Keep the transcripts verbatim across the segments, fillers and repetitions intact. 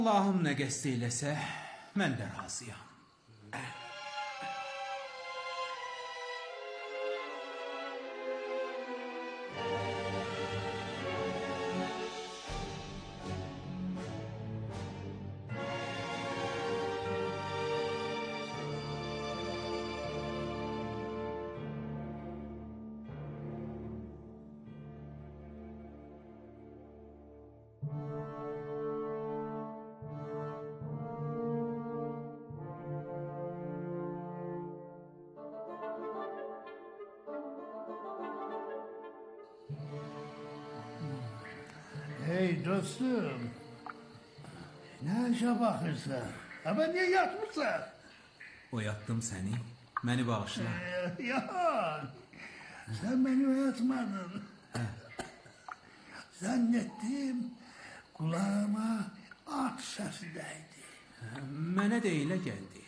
Allahım nə qəst eyləsə, mən də razıyam. Hey dostum, ne işe bakırsan? Ama niye yatmışsan? Oyatdım səni, məni bağışla. Ee, ya, sen beni uyatmadın. Zannettim kulağıma at sesi değdi. Mənə də elə gəldi.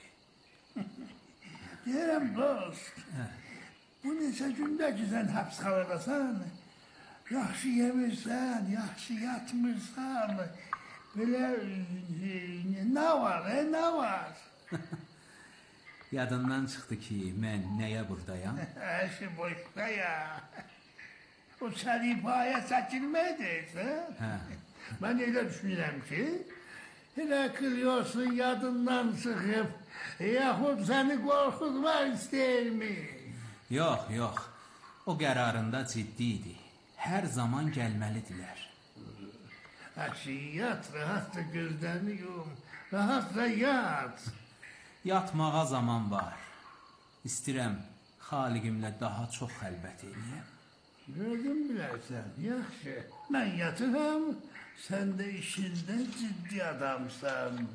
Diyelim dost, bu neçə gündə ki sen həbsxanadasan, yaxşı yemirsən, yaxşı yatmırsan, belə e, nə var, e, nə var? Yadından çıxdı ki, mən nəyə buradayam? Əşi boşda ya. O səlifaya çəkilmək deyirsən? Hə. Mən elə düşünürəm ki, elə qılıyorsun yadından çıxıb, yaxud səni qorxutmaq istəyirmi? Yox, yox, o qərarında ciddi idi. Hər zaman gəlməlidirlər. Əşi, yat, rahatla gözlərini yum, rahatla yat. Yatmağa zaman var. İstirəm xaliqimlə daha çox xəlbət eləyəm. Gördün bilərsən, yaxşı. Mən yatıram, sən də işində ciddi adamsan.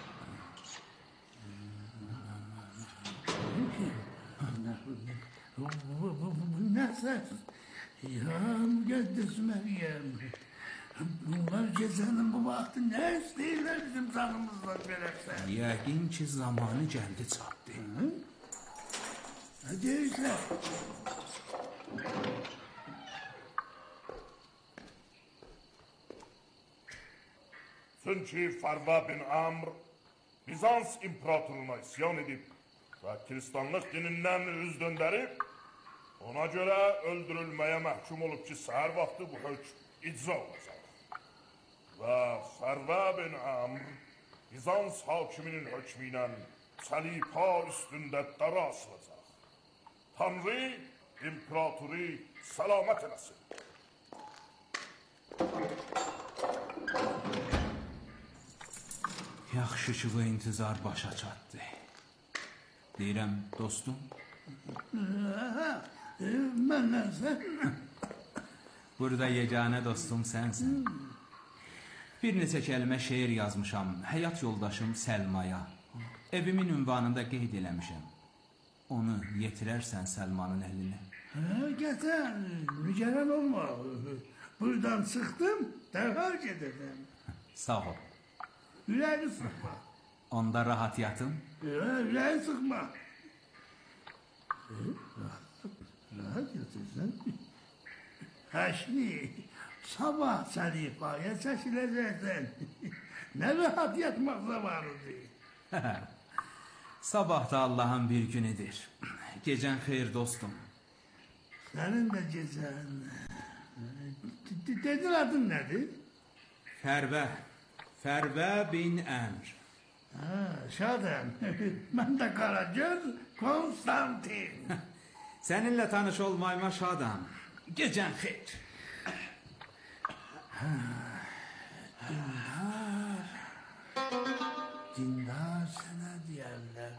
Bu, bu, bu, bu nə səs? Ya müqəddəs Məryəm. Bunlar gecənin bu vaxtı nə istəyirlər bizim canımızla verərsən? Yəqin ki, zamanı gəldi çatdı. Nə deyirsən? Çünki Farva bin Amr Bizans imparatoruna isyan edib və kiristanlıq dinindən üz döndərib, ona görə öldürülməyə məhkum olub ki, səhər vaxtı bu hökm icra olacaq. Və Farva bin Amr Bizans hakiminin hökmü ilə səlipa üstündə dara asılacaq. Tanrı imparatoru səlamət eləsin. Yaxşı ki, bu intizar başa çatdı. Deyirəm, dostum. Məndən sən? Burada yeganə dostum sənsin. Bir neçə kəlmə şeir yazmışam həyat yoldaşım Səlmaya. Evimin ünvanında qeyd eləmişəm. Onu yetirərsən Səlmanın əlinə. Hə, gətir, mücərrən olma. Buradan çıxdım, dərhal gedəcəm. Sağ ol. Ürəyini sıxma. Onda rahat yatın. Hə, ürəyini sıxma. Rahat yatırsan. Həşni, sabah səlifaya çəkiləcəksən. Nə rahat yatmaq zamanıdır. Sabah da Allahın bir günüdür. Gecən xeyir dostum. Sənin də gecən. Dedin adın nədir? Fərvə. Fərvə bin Əmr. Hə, şadəm. Mən də Qaragöz Konstantin. Səninlə tanış olmayma şadam. Gecən xeyir. Dindar. Dindar sənə deyərlər.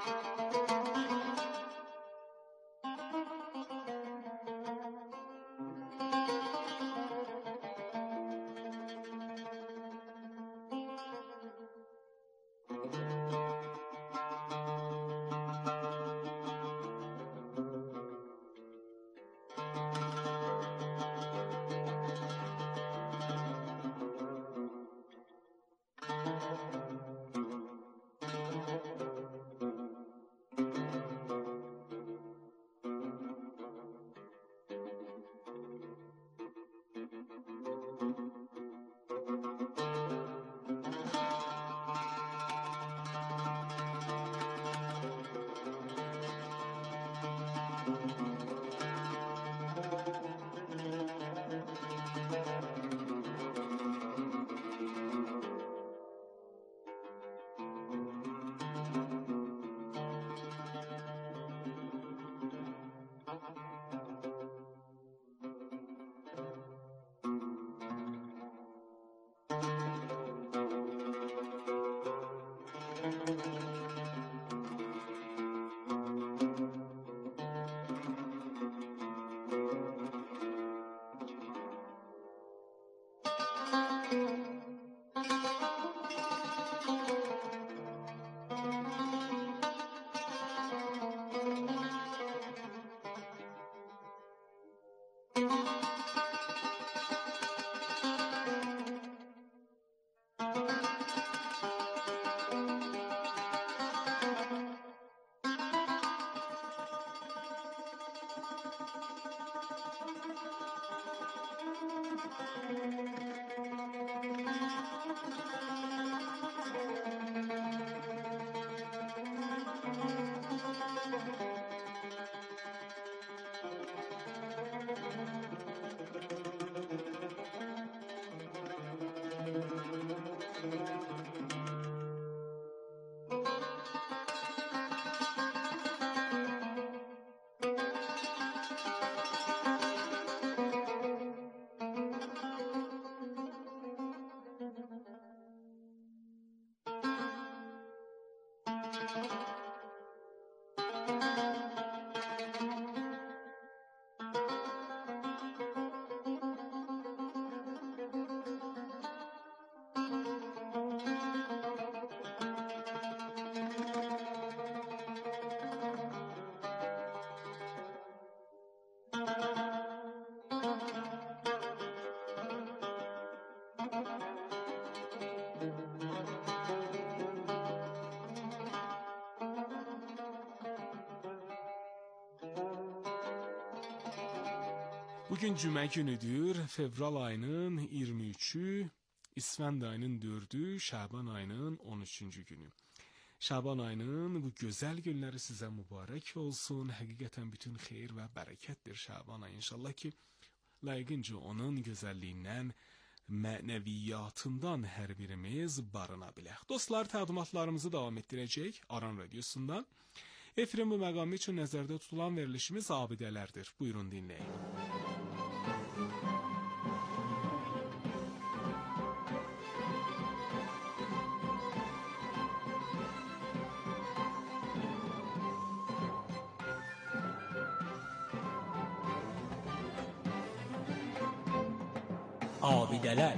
Bugün cümə günüdür, fevral ayının iyirmi üçü, İsfənd ayının dördü, Şaban ayının on üçüncü günü. Şaban ayının bu gözəl günləri sizə mübarək olsun. Həqiqətən bütün xeyir və bərəkətdir Şaban ayı. İnşallah ki, layiqincə onun gözəlliyindən, mənəviyyatından hər birimiz barına bilək. Dostlar, təqdimatlarımızı davam etdirəcək Aran Radiosundan. Efirin bu məqamı üçün nəzərdə tutulan verilişimiz abidələrdir. Buyurun dinləyin. Abidələr.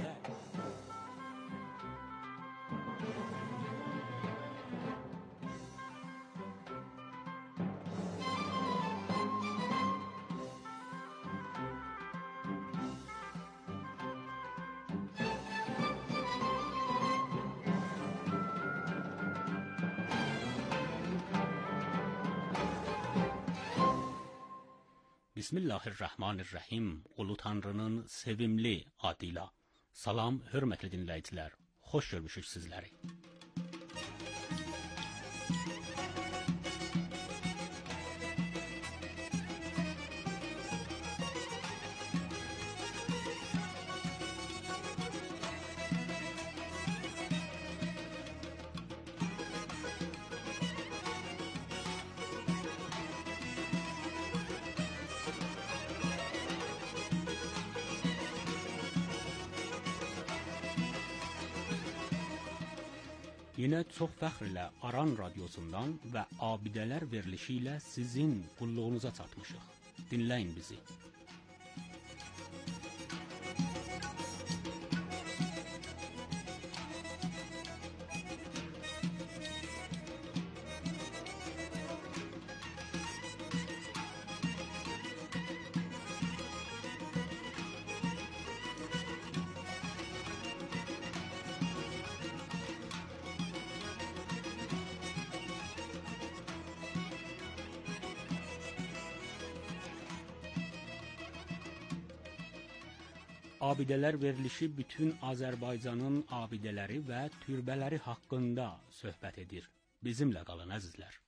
Bismillahirrahmanirrahim. Ulu Tanrının sevimli adıyla. Salam, hörmətli dinləyicilər. Xoş görmüşük sizləri. Yine çox fəxr ilə Aran radiosundan və abidələr verilişi ilə sizin qulluğunuza çatmışıq. Dinləyin bizi. Abidələr verilişi bütün Azərbaycanın abidələri və türbələri haqqında söhbət edir. Bizimlə qalın əzizlər.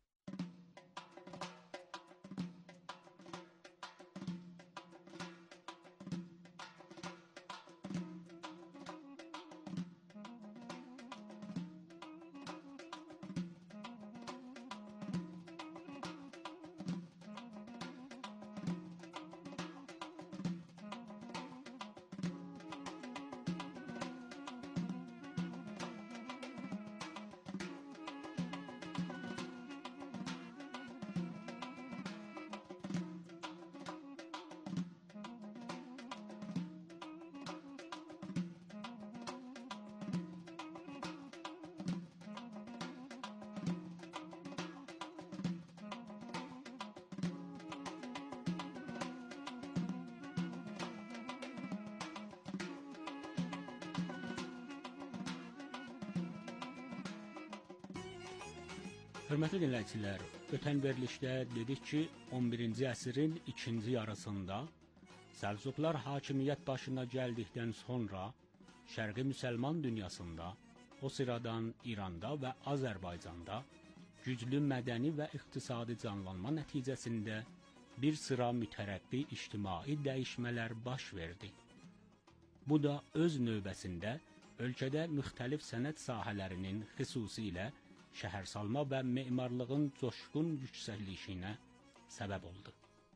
Hörmətli dinləyicilər, ötən verilişdə dedik ki, on birinci əsrin ikinci yarısında Səlcuqlar hakimiyyət başına gəldikdən sonra Şərqi müsəlman dünyasında, o sıradan İranda və Azərbaycanda güclü mədəni və iqtisadi canlanma nəticəsində bir sıra mütərəqqi ictimai dəyişmələr baş verdi. Bu da öz növbəsində ölkədə müxtəlif sənət sahələrinin xüsusilə şəhərsalma və memarlığın coşqun yüksəlişinə səbəb oldu.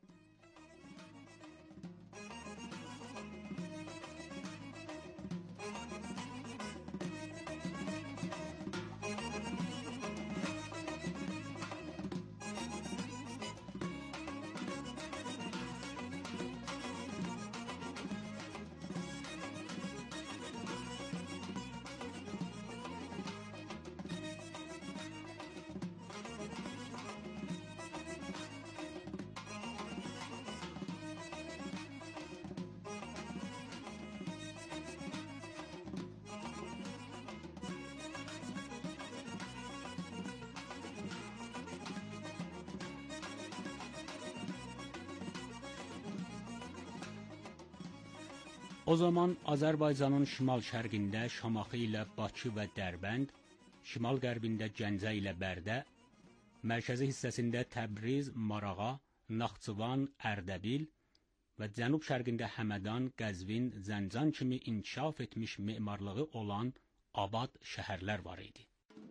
O zaman Azərbaycanın şimal-şərqində Şamaxı ilə Bakı və Dərbənd, şimal-qərbində Gəncə ilə Bərdə, mərkəzi hissəsində Təbriz, Marağa, Naxçıvan, Ərdəbil və cənub-şərqində Həmədan, Qəzvin, Zəncan kimi inkişaf etmiş memarlığı olan abad şəhərlər var idi.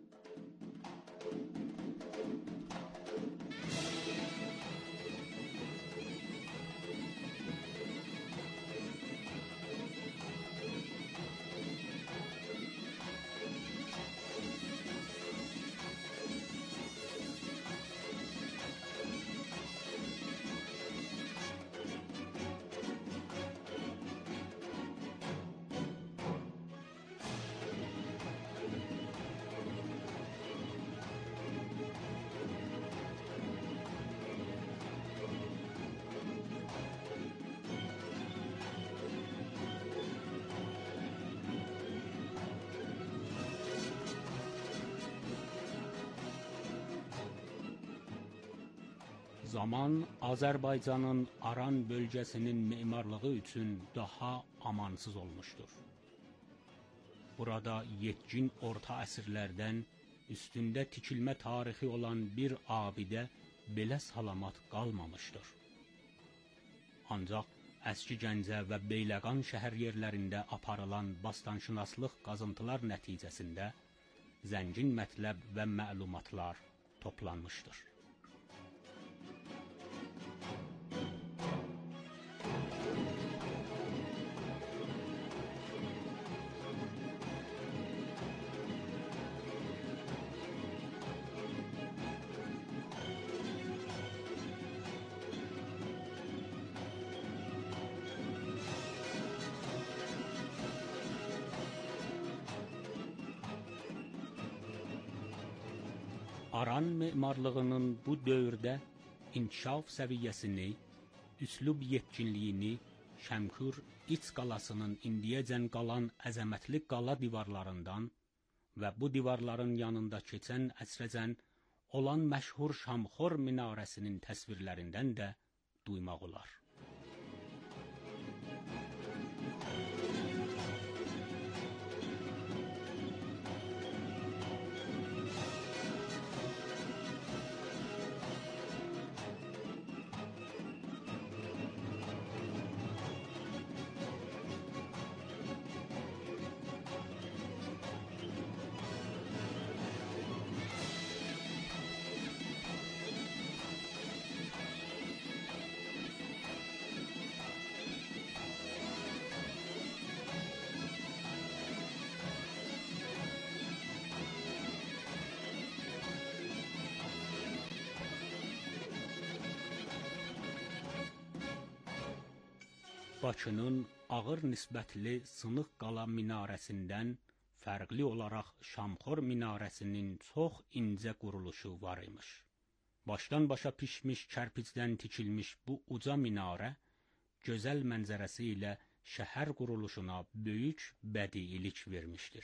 Zaman Azərbaycanın Aran bölgəsinin memarlığı üçün daha amansız olmuşdur. Burada yetkin orta əsrlərdən üstündə tikilmə tarixi olan bir abidə belə salamat qalmamışdır. Ancaq əski Gəncə və Beyləqan şəhər yerlərində aparılan bastanşünaslıq qazıntılar nəticəsində zəngin mətləb və məlumatlar toplanmışdır. Aran memarlığının bu dövrdə inkişaf səviyyəsini, üslub yetkinliyini Şəmkür iç qalasının indiyəcən qalan əzəmətli qala divarlarından və bu divarların yanında keçən əsrəcən olan məşhur Şamxor minarəsinin təsvirlərindən də duymaq olar. Bakının ağır nisbətli Sınıq qala minarəsindən fərqli olaraq Şamxor minarəsinin çox incə quruluşu var imiş. Başdan başa pişmiş kərpicdən tikilmiş bu uca minarə, gözəl mənzərəsi ilə şəhər quruluşuna böyük bədiilik vermişdir.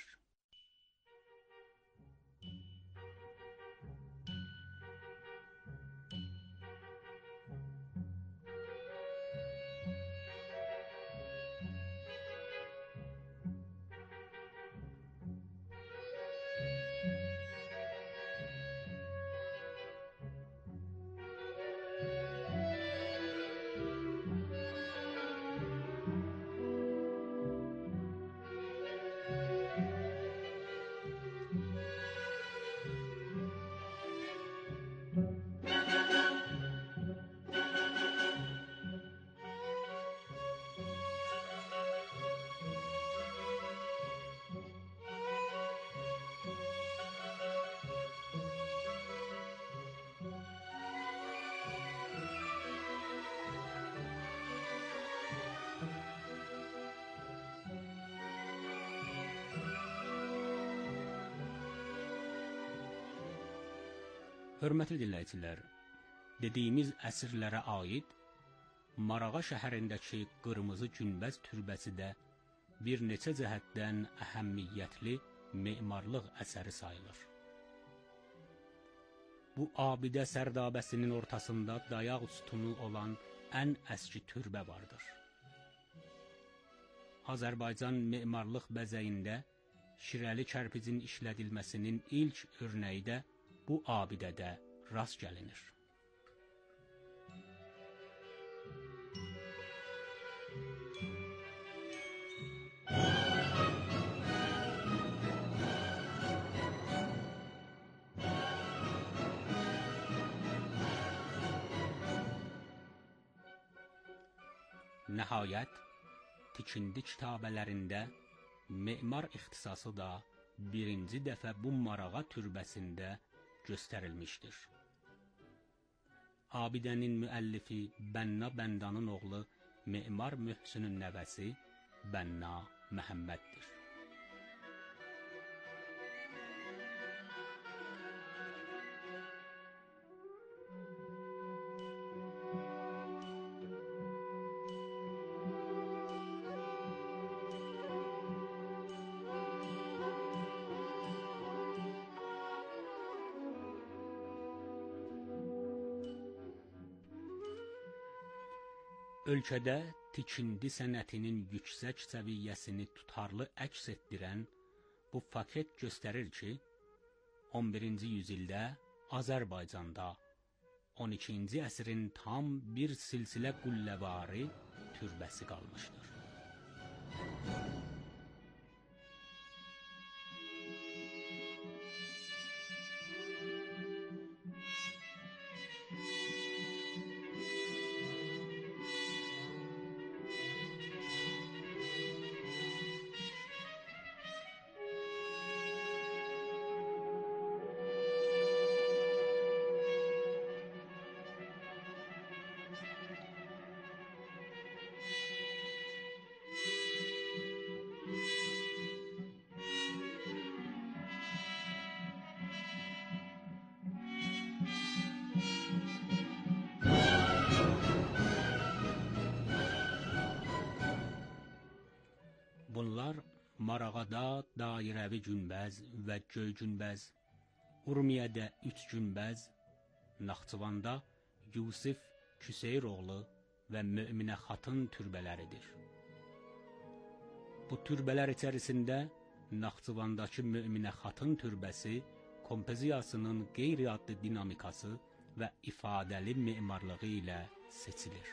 Hörmətli dinləyicilər, dediyimiz əsrlərə aid Marağa şəhərindəki qırmızı günbəz türbəsi də bir neçə cəhətdən əhəmmiyyətli memarlıq əsəri sayılır. Bu abidə sərdabəsinin ortasında dayaq sütunu olan ən əski türbə vardır. Azərbaycan memarlıq bəzəyində şirəli kərpicin işlədilməsinin ilk örnəyi də bu abidədə rast gəlinir. Nəhayət, tikindi kitabələrində memar ixtisası da birinci dəfə bu Marağa türbəsində göstərilmişdir. Abidənin müəllifi Bənna Bəndanın oğlu memar Möhsünün nəvəsi Bənna Məhəmməddir. Ölkədə tikindi sənətinin yüksək səviyyəsini tutarlı əks etdirən bu faket göstərir ki, on birinci yüzildə Azərbaycanda on ikinci əsrin tam bir silsilə qulləvari türbəsi qalmışdır. Marağada dairəvi günbəz və göy günbəz, Urmiyədə üç günbəz, Naxçıvanda Yusif Küseyroğlu və Möminə xatın türbələridir. Bu türbələr içərisində Naxçıvandakı Möminə xatın türbəsi kompozisiyasının qeyri-adlı dinamikası və ifadəli memarlığı ilə seçilir.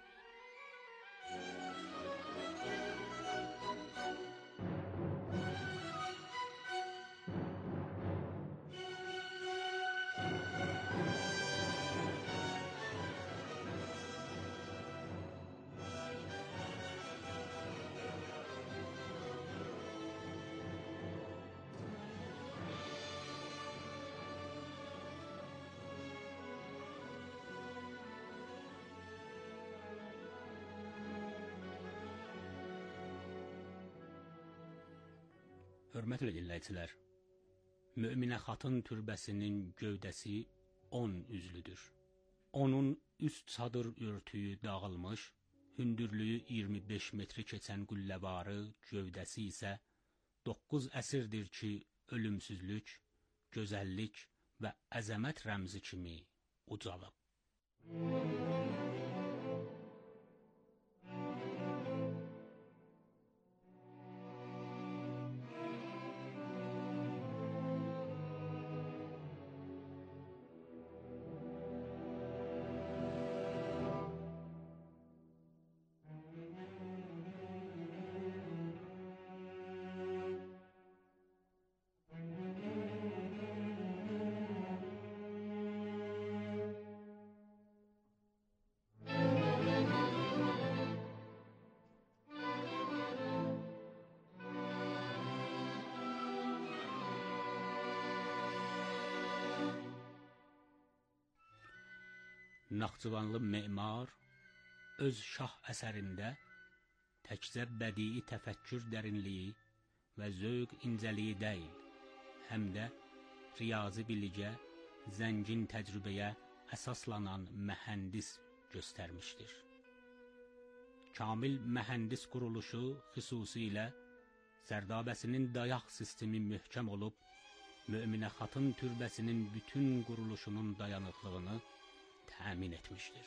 Hörmətli dinləyicilər, Möminə xatın türbəsinin gövdəsi on üzlüdür. Onun üst çadır örtüyü dağılmış, hündürlüyü iyirmi beş metri keçən qülləvarı gövdəsi isə doqquz əsrdir ki, ölümsüzlük, gözəllik və əzəmət rəmzi kimi ucalıb. Naxçıvanlı memar öz şah əsərində təkcə bədii təfəkkür dərinliyi və zövq incəliyi deyil, həm də riyazi bilicə, zəngin təcrübəyə əsaslanan mühəndis göstərmişdir. Kamil mühəndis quruluşu xüsusilə Sərdabəsinin dayaq sistemi möhkəm olub, Möminə xatın türbəsinin bütün quruluşunun dayanıqlığını təmin etmişdir.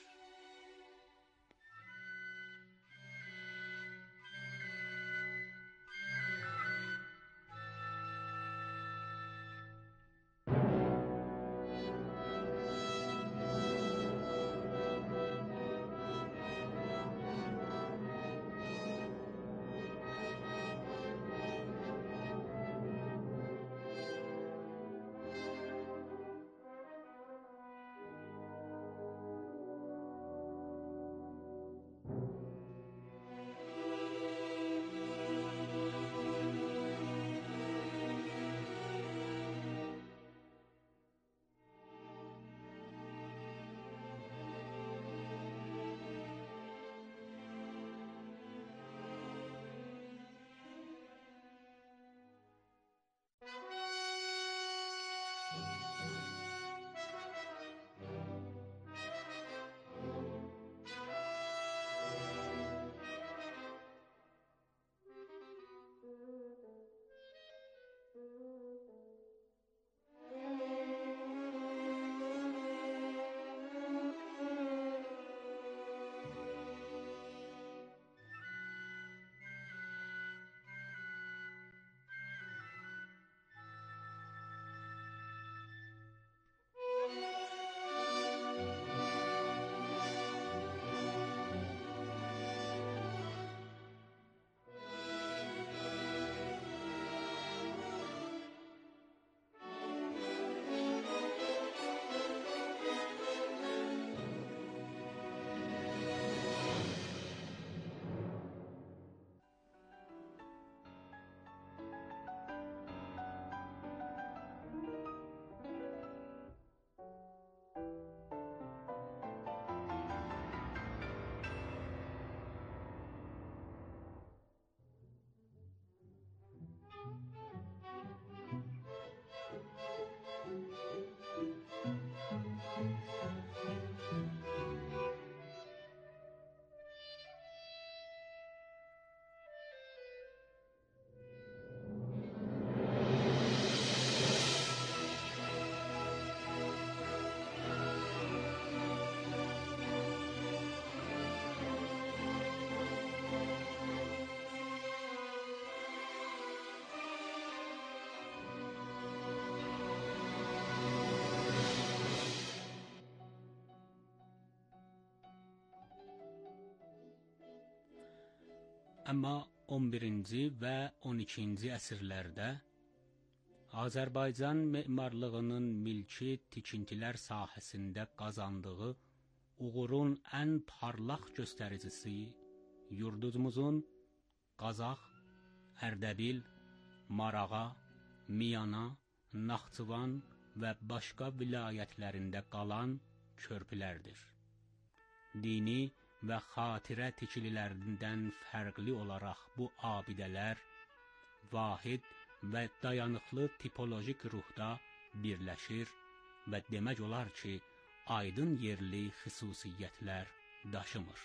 Amma on birinci və on ikinci əsrlərdə Azərbaycan memarlığının milki tikintilər sahəsində qazandığı uğurun ən parlaq göstəricisi yurdumuzun Qazax, Ərdəbil, Marağa, Miyana, Naxçıvan və başqa vilayətlərində qalan körpülərdir. Dini və xatirə tikililərindən fərqli olaraq bu abidələr vahid və dayanıqlı tipolojik ruhda birləşir və demək olar ki, aydın yerli xüsusiyyətlər daşımır.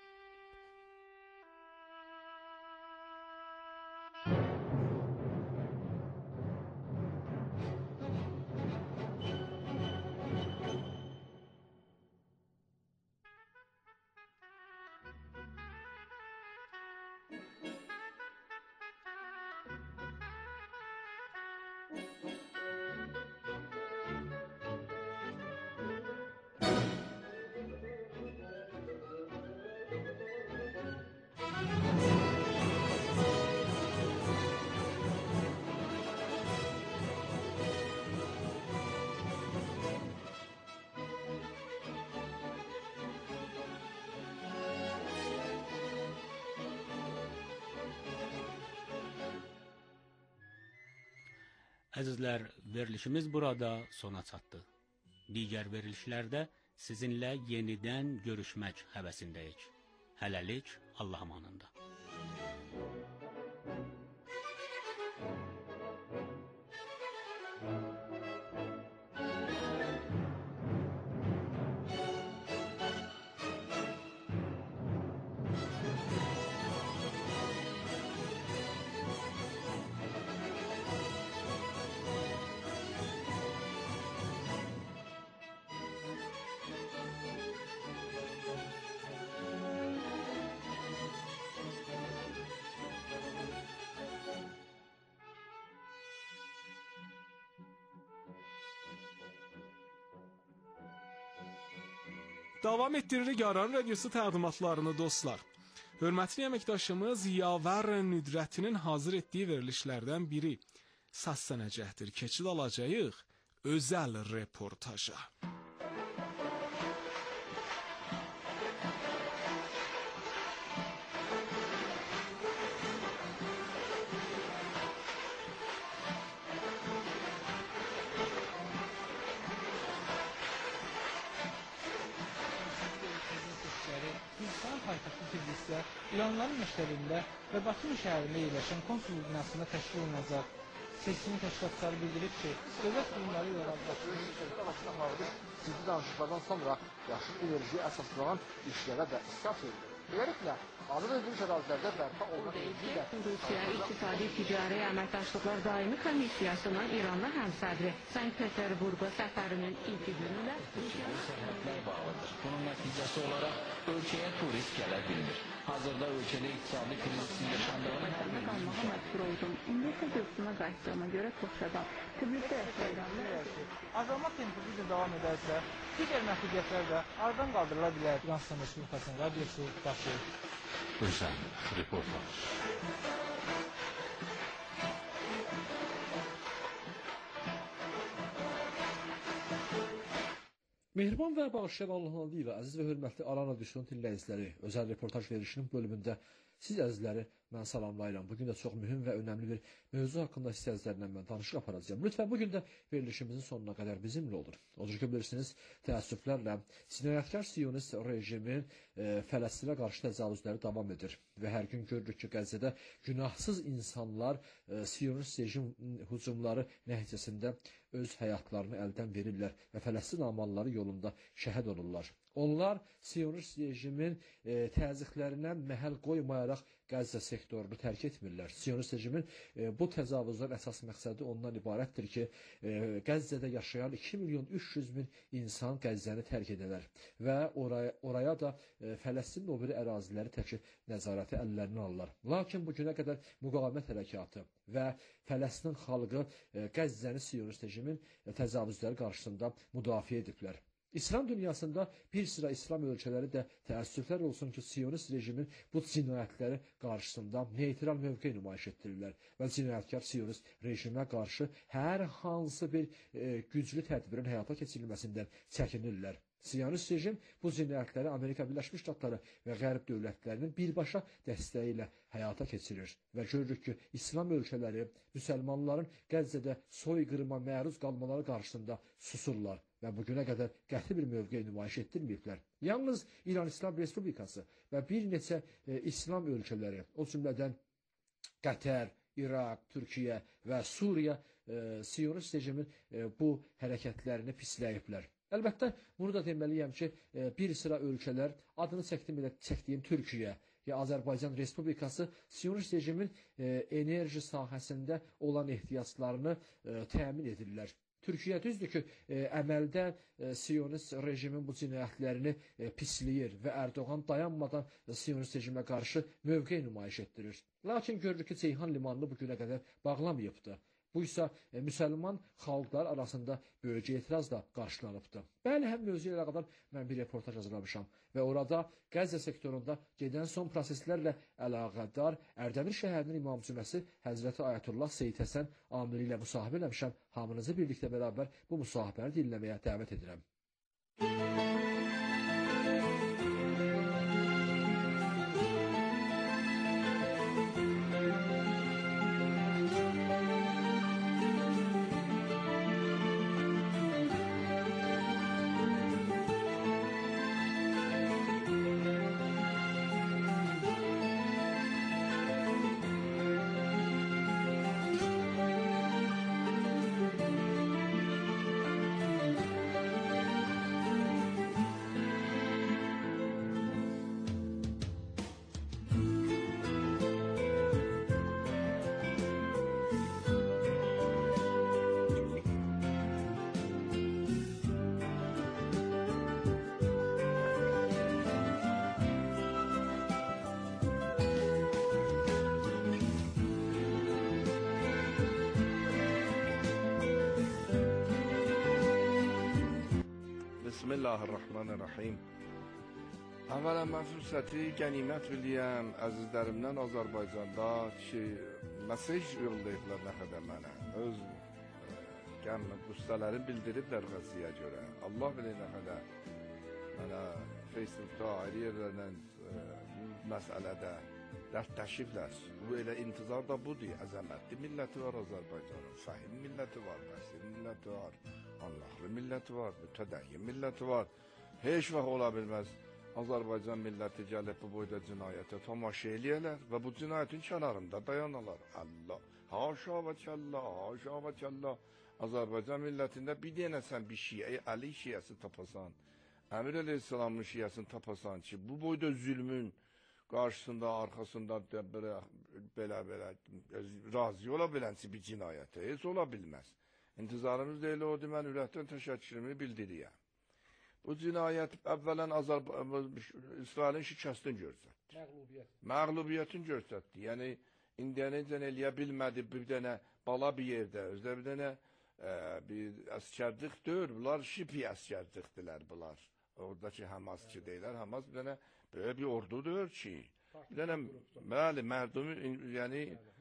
Əzizlər, verilişimiz burada sona çatdı. Digər verilişlərdə sizinlə yenidən görüşmək həvəsindəyik. Hələlik Allah amanında. Davam etdiririk Aran Radiosu təqdimatlarını dostlar. Hörmətli əməkdaşımız Yavər Nüdrətinin hazır etdiyi verilişlərdən biri səslənəcəkdir. Keçid alacağıq özəl reportaja. Paytaxtı Tiflisdə, İranların məşğəlində və Bakı şəhərində yerləşən konsul binasında təşkil olunacaq. Seçkin təşkilatları bildirib ki, dövlət qurumları ilə razılaşdırılmış ciddi danışıqlardan sonra yaşıl enerjiyə əsaslanan işlərə də isaf edilir. Beləliklə, azad edilmiş ərazilərdə bərpa olunan enerji ilə Rusiya İqtisadi Ticari Əməkdaşlıqlar Daimi Komissiyasının İranlı həmsədri Sankt-Peterburqa səfərinin ilk günündə sərhədlər bağlıdır. Bunun nəticəsi olaraq ölkəyə turist gələ bilmir. Hazırda ölkədə iqtisadi krizin yaşandığını Məktəbdə qalmağa məcbur oldum. İndi isə yurtuma qayıtdığıma görə Foçadan. Tbilisidə yaşayıram. azalma tempi bir də davam edərsə, digər məhdudiyyətlər də aradan qaldırıla bilər. İran Respublikasının radiosu Bakı. Özəl reportaj. Mehriban və bağışlayan Allahın adı ilə əziz və hörmətli Aran Radiosunun dinləyiciləri, özəl reportaj verilişinin bölümündə siz əzizləri mən salamlayıram. Bugün də çox mühüm və önəmli bir mövzu haqqında siz əzizlərlə mən danışıq aparacağım. Lütfən bugün də verilişimizin sonuna qədər bizimlə olur. Odur ki, bilirsiniz, təəssüflərlə cinayətkar Siyonist rejimin e, Fələstinə qarşı təcavüzləri davam edir. Və hər gün görürük ki, Qəzzədə günahsız insanlar e, Siyonist rejim hücumları nəticəsində öz həyatlarını əldən verirlər və Fələstin amalları yolunda şəhid olurlar. Onlar Siyonist rejimin e, təzyiqlərinə məhəl qoymayaraq Qəzzə sektorunu tərk etmirlər. Siyonist rejimin e, bu təcavüzlərin əsas məqsədi ondan ibarətdir ki, e, Qəzzədə yaşayan iki milyon üç yüz min insan Qəzzəni tərk edələr və oraya, oraya da e, Fələstin o biri əraziləri təki nəzarəti əllərinə alırlar. Lakin bu günə qədər müqavimət hərəkatı və Fələstin xalqı e, Qəzzəni Siyonist rejimin e, təcavüzləri qarşısında müdafiə ediblər. İslam dünyasında bir sıra İslam ölkələri də təəssüflər olsun ki, Siyonist rejimin bu cinayətləri qarşısında neytral mövqe nümayiş etdirirlər və cinayətkar Siyonist rejimə qarşı hər hansı bir e, güclü tədbirin həyata keçirilməsindən çəkinirlər. Siyonist rejim bu cinayətləri Amerika Birləşmiş Ştatları və Qərb dövlətlərinin birbaşa dəstəyi ilə həyata keçirir və görürük ki, İslam ölkələri müsəlmanların Qəzzədə soyqırıma məruz qalmaları qarşısında susurlar və bugünə qədər qəti bir mövqe nümayiş etdirməyiblər. Yalnız İran İslam Respublikası və bir neçə e, İslam ölkələri, o cümlədən Qətər, İraq, Türkiyə və Suriya e, Siyonist rejimin e, bu hərəkətlərini pisləyiblər. Əlbəttə, bunu da deməliyəm ki, bir sıra ölkələr, adını çəkdim elə çəkdiyim Türkiyə ya Azərbaycan Respublikası Siyonist rejimin enerji sahəsində olan ehtiyaclarını təmin edirlər. Türkiyə düzdür ki, əməldə Siyonist rejimin bu cinayətlərini pisləyir və Erdoğan dayanmadan Siyonist rejimə qarşı mövqe nümayiş etdirir. Lakin görürük ki, Ceyhan limanını bugünə qədər bağlamayıbdır. Bu isə e, müsəlman xalqlar arasında böyük etirazla qarşılanıbdır. Bəli, həm mövzu ilə əlaqədar mən bir reportaj hazırlamışam və orada Qəzza sektorunda gedən son proseslərlə əlaqədar Ərdəbil şəhərinin İmam Cüməsi Həzrəti Ayətullah Seyid Həsən amiri ilə müsahibə eləmişəm. Hamınızı birlikdə bərabər bu müsahibəni dinləməyə dəvət edirəm. Bismillahirrahmanirrahim. Əvvəla mən fürsəti qənimət biləyəm əzizlərimdən Azərbaycanda ki, mesaj yollayıblar nə qədər mənə. Öz qəm qüssələrini bildiriblər qəziyə görə. Allah bilir nə qədər mənə Facebookda, ayrı yerlərdən bu məsələdə dərdləşiblər. Bu elə intizar da budur. Əzəmətli milləti var Azərbaycanın, fəhim milləti var, bəsir milləti var, Allahlı milləti var, mütədəyyin milləti var. Heç vaxt ola bilməz Azərbaycan milləti gəlib bu boyda cinayətə tamaşa eləyərlər və bu cinayətin kənarında dayanırlar. Allah, haşa və kəllə, haşa və kəllə. Azərbaycan millətində bir denəsən bir şiə, Əli şiəsi tapasan, Əmir Əleyhisselamın şiəsini tapasan ki, bu boyda zülmün qarşısında, arxasında belə, belə, belə razı ola bilənsi bir cinayətə heç ola bilməz. İntizarımız da elə odur, mən ürəkdən təşəkkürümü bildiriyəm. Bu cinayət əvvələn İsrailin şikəstini göstərdi. Məğlubiyyət. Məğlubiyyətin göstərdi. Yəni, indiyənəcən eləyə bilmədi bir dənə bala bir yerdə, özdə bir dənə e, bir əskərdik deyir, bunlar şipi əskərdikdilər bunlar. Oradakı Hamasçı deyirlər, Hamas bir dənə böyle bir ordu deyir ki, bir dənə, bəli, mərdumi, yəni,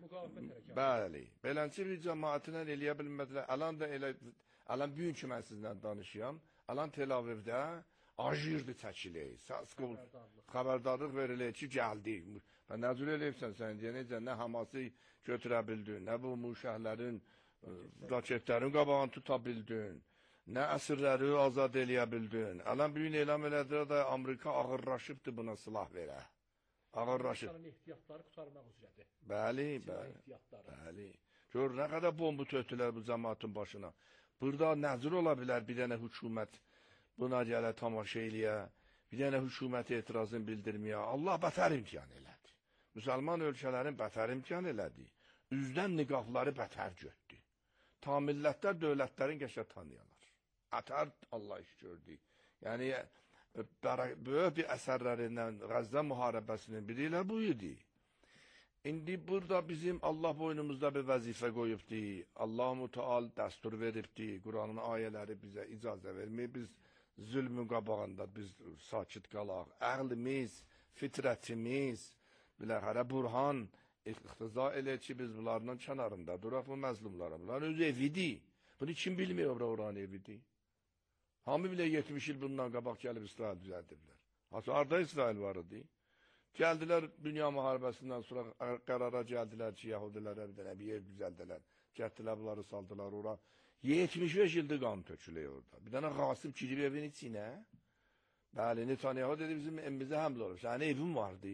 bəli, beləncə bir cəmaatilə eləyə bilmədilər. Alan da elə, alan büyün ki, mən sizlə danışıyam, alan Tel Avivdə ajirdi çəkilək, xəbərdarlıq verilək ki, gəldi. Və nəzür eləyibsən sən, necə, nə Haması götürə bildin, nə bu müşəhlərin, raketlərin qabağını tuta bildin, nə əsirləri azad eləyə bildin. Alan büyün elam elədir də Amerika ağırlaşıbdır buna silah verə. Ağırlaşıb. Amerikanın ehtiyatları qutarmaq üzrədir. Bəli, bəli. Bəli. Gör, nə qədər bombu tötdülər bu cəmaatın başına. Burada nəzir ola bilər bir dənə hökumət buna gələ tamaşa eləyə, bir dənə hökumət etirazını bildirməyə. Allah bətər imkan elədi. Müsəlman ölkələrin bətər imkan elədi. Üzdən niqafları bətər götdü. Ta millətlər dövlətlərin qəşə tanıyalar. Ətər Allah iş gördü. Yəni, böyük bir əsərlərindən Qəzza müharibəsinin biri ilə bu idi. İndi burada bizim Allah boynumuzda bir vəzifə qoyubdi. Allah-u Teala dəstur veribdi. Quranın ayələri bizə icazə vermir. Biz zülmün qabağında biz sakit qalaq. Əqlimiz, fitrətimiz, biləhərə burhan, iqtiza elə ki, biz bunlardan kənarında duraq bu məzlumlara. Bunların öz evidir. Bunu kim bilmiyor bura oranın evidir? Hamı bile yetmiş il bundan qabaq gəlib İsrail düzəldiblər. Harada İsrail var idi? Gəldilər dünya müharibəsindən sonra qərara gəldilər ki, Yahudilərə bir dənə bir yer düzəldilər. Gətdilər bunları saldılar ora. yetmiş beş ildir qan tökülüyor orada. Bir dənə qasıb girib evin içinə. Bəli, Netanyahu dedi bizim evimizə həmlə olub. Sənin evin vardı.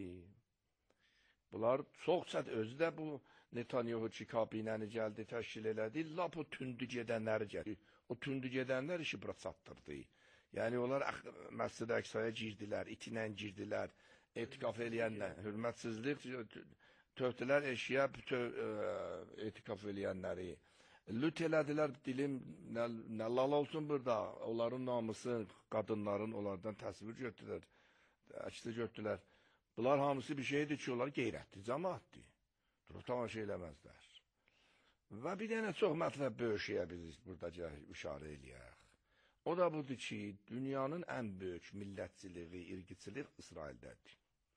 Bunlar çox çət özü də bu Netanyahu ki kabinəni gəldi, təşkil elədi. Lap o tündü gedənləri gəldi. O tündü gedənlər işi bura çatdırdı. Yəni onlar Məscid-i Əqsaya girdilər, itinə girdilər. Etikaf eləyənlə, hürmətsizlik töhdülər eşiyə etikaf eləyənləri. Lüt elədilər dilim, nə, nə lal olsun burada. Onların namusu, qadınların onlardan təsvir götürdülər, əksli götürdülər. Bunlar hamısı bir şeydir ki, onlar qeyrətli, cəmaatdir. Durub tamaşa eləməzlər. Və bir dənə çox mətləb böyük şeyə biz burada işarə eləyək. O da budur ki, dünyanın ən böyük millətçiliği, irqiçilik İsraildədir.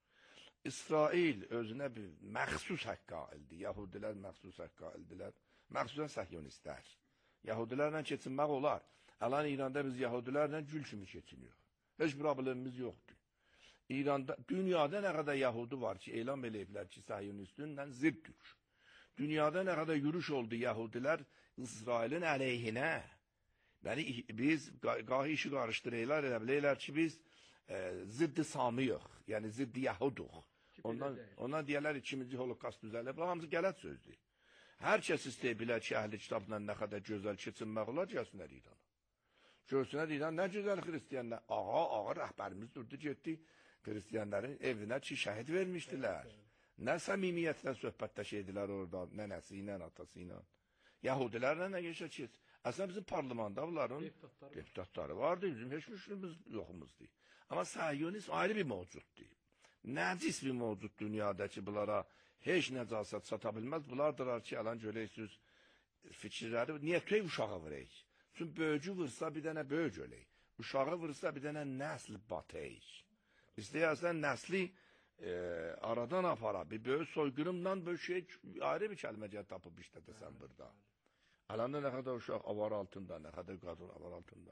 İsrail özünə bir məxsus həqqa ildir. Yahudilər məxsus həqqa ildilər. Məxsusən səhyonistlər. Yahudilərlə keçinmək olar. Əlan İranda biz Yahudilərlə gül kimi keçiniyor. Heç problemimiz yoxdur. İranda, dünyada nə qədər Yahudi var ki, elan eləyiblər ki, səhyonistlərlə ziddir. Dünyada nə qədər yürüş oldu Yahudilər İsrailin əleyhinə. Yəni, biz qahi işi qarışdırırlar, elə bilirlər ki, biz e, ziddi Samiyıq, yəni ziddi Yahuduq. Ondan, ondan deyərlər ikinci Holokaust düzəlir. Bu hamısı qələt sözdür. Hər kəs istəyir bilər ki, əhli kitabla nə qədər gözəl keçinmək olar, gəlsinlər İrana. Görsünlər İran nə gözəl xristiyanlar. Ağa, ağa rəhbərimiz durdu, getdi. Xristiyanların evinə ki, şəhid vermişdilər. Nə səmimiyyətlə söhbətləş edilər orada, nənəsi ilə, atası ilə. Yahudilərlə nə geçəcək? Əslən bizim parlamenda bunların deputatları vardı, bizim heç müşkülümüz yoxumuzdur. Amma Sahyonist ayrı bir mövcuddur. Nəcis bir mövcud dünyada ki, bunlara heç nəcasət sata bilməz. Bunlardılar ki, alan görəksiniz fikirləri, niyə tüy uşağı vurək? Çünki böyücü vursa bir dənə böyüc ölək. Uşağı vursa bir dənə nəsl batək. İstəyərsən nəsli e, aradan apara, bir böyük soyqırımdan böyük şey, ayrı bir kəlməcə tapıb işlədəsən burada. Alanda nə qədər uşaq avar altında, nə qədər qadın avar altında.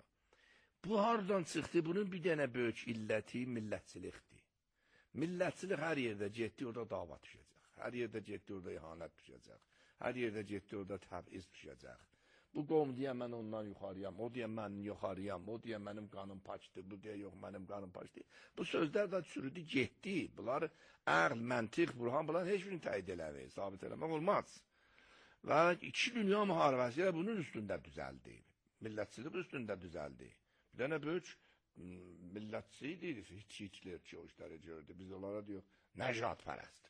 Bu hardan çıxdı? Bunun bir dənə böyük illəti millətçilikdir. Millətçilik hər yerdə getdi, orada dava düşəcək. Hər yerdə getdi, orada ihanət düşəcək. Hər yerdə getdi, orada təbiz düşəcək. Bu qovm deyə mən ondan yuxarıyam, o deyə mən yuxarıyam, o deyə mənim qanım paçdır, bu deyə yox mənim qanım paçdır. Bu sözlər də çürüdü, getdi. Bunlar əql, məntiq, burhan, bunlar heç birini təyid eləmək, sabit eləmək olmaz. Və iki dünya müharibəsi bunun üstündə düzəldi. Millətçilik üstündə düzəldi. Bir dənə böyük millətçi idi, Hitler ki, o işləri gördü. Biz onlara diyor, nəcad pərəst.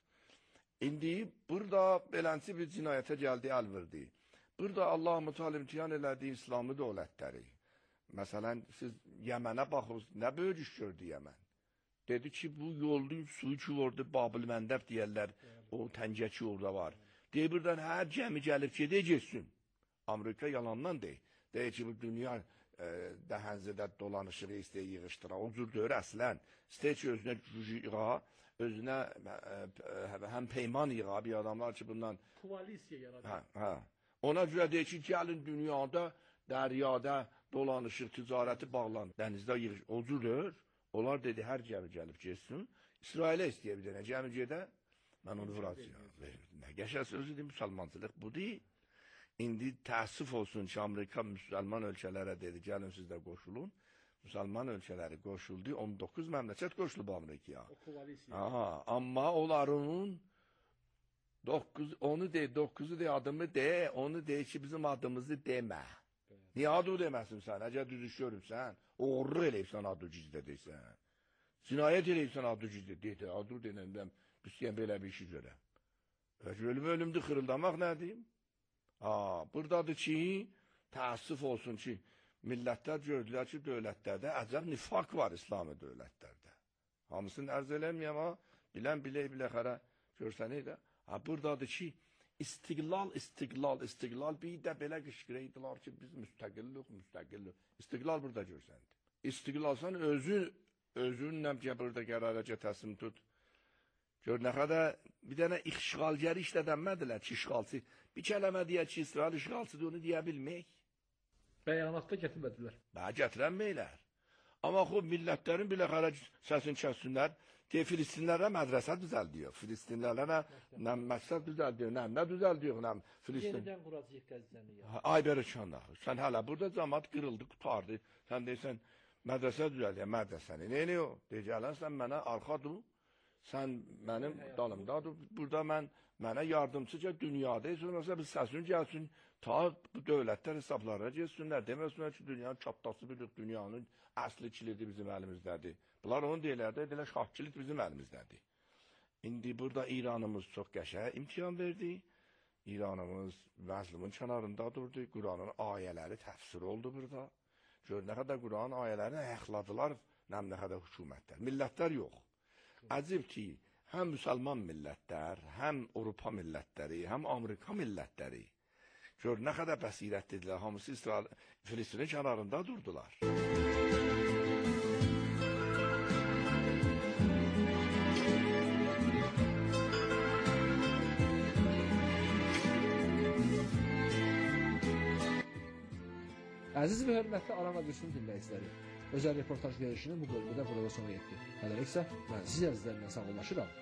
İndi burada belənsi bir cinayətə gəldi, əl verdi. Burada Allah-u Teala imtihan elədiyi İslamı dövlətləri. Məsələn, siz Yəmənə baxırsınız, nə böyük iş gördü Yəmən? Dedi ki, bu yolun suyu ki, orada Babil Məndəb deyərlər, o təncəki orada var. Deyir, buradan hər gəmi gəlib gedək geçsin. Amerika yalandan deyir. Deyir ki, bu dünya e, dəhənzədə dolanışığı istəyir yığışdıra. O cür deyir əslən. İstəyir ki, özünə gücü yığa, özünə e, e, həm peyman yığa bir adamlar ki, bundan... Koalisiya yaradır. Hə, hə. Ona görə deyir ki, gəlin dünyada, dəryada dolanışıq, ticarəti bağlan, dənizdə yığış. O cür deyir. Onlar dedi, hər gəmi gəlib geçsin. İsrailə istəyir bir dənə gəmi gedə. Mən onu vuracağım. Nə qəşər sözüdür, müsəlmancılıq budur. İndi təəssüf olsun ki, Amerika müsəlman ölkələrə dedi, gəlin siz də qoşulun. Müsəlman ölkələri qoşuldu, on doqquz məmləkət qoşulub Amerikaya. O koalisiya. Aha, amma onların doqquz, onu de, doqquzu de, adımı de, onu de ki, bizim adımızı demə. Niyə adı deməsin sən? Əcə düzüş görübsən, oğurluq eləyibsən adı cizdə deysən. Cinayət eləyibsən adı cizdə deyək, adı denəndən istəyən belə bir işi görə. Ölüm ölümdür, xırıldamaq nədir? Aa, buradadır ki, təəssüf olsun ki, millətlər gördülər ki, dövlətlərdə əcəb nifaq var İslami dövlətlərdə. Hamısını ərz eləməyəm, amma bilən bilə-bilə xərə görsənək də. Ha, buradadır ki, istiqlal, istiqlal, istiqlal bir də belə qışqıraydılar ki, biz müstəqillik, müstəqillik. İstiqlal burada görsəndi. istiqlalsan özün, özünlə burada qərara getəsin tut. Gör, nə qədər bir dənə işğalgəri işlədənmədilər ki, işğalçı. Bir kələmə deyək ki, İsrail işğalçıdır, onu deyə bilmək. Bəyanatda gətirmədilər. Bə, gətirənməklər. Amma xub, millətlərin biləxərə səsini kəssinlər, deyə Filistinlərə mədrəsə düzəldiyor. Filistinlərə nə məqsəd düzəldiyor, nə, nə düzəldiyor, nə Filistin. Yenidən quracaq qəzizəni ya. Ay bərəkənlər, sən hələ burada cəmat qırıldı, qutardı. Sən deyirsən, mədrəsə düzəldiyor, mədrəsəni. Neyini o? Deyəcəklər, sən mənə arxadır. Sən mənim dalımdadır, burada mən, mənə yardımcıca dünyada mesela bir səsin gəlsin, ta bu dövlətlər hesablara gəlsinlər, deməsinlər ki, dünyanın çapdası bilir, dünyanın əsli kilidi bizim əlimizdədir. Bunlar onu deyirlərdə, deyirlər, şah kilit bizim əlimizdədir. İndi burada İranımız çox qəşəng imtihan verdi, İranımız vəzlimin kənarında durdu, Quranın ayələri təfsir oldu burada. Gör, nə qədər Quranın ayələrini əxladılar, nə qədər hökumətlər, millətlər yox. Əcib ki, həm müsəlman millətlər, həm Avropa millətləri, həm Amerika millətləri gör, nə qədər bəsirətlidirlər, hamısı İsrail, Filistinin kənarında durdular. Əziz və hörmətli Aran Radyosunun dinləyiciləri, özəl reportaj verişinin bu bölümdə burada sona yetdi. Hələlik isə mən siz əzizlərindən sağollaşıram.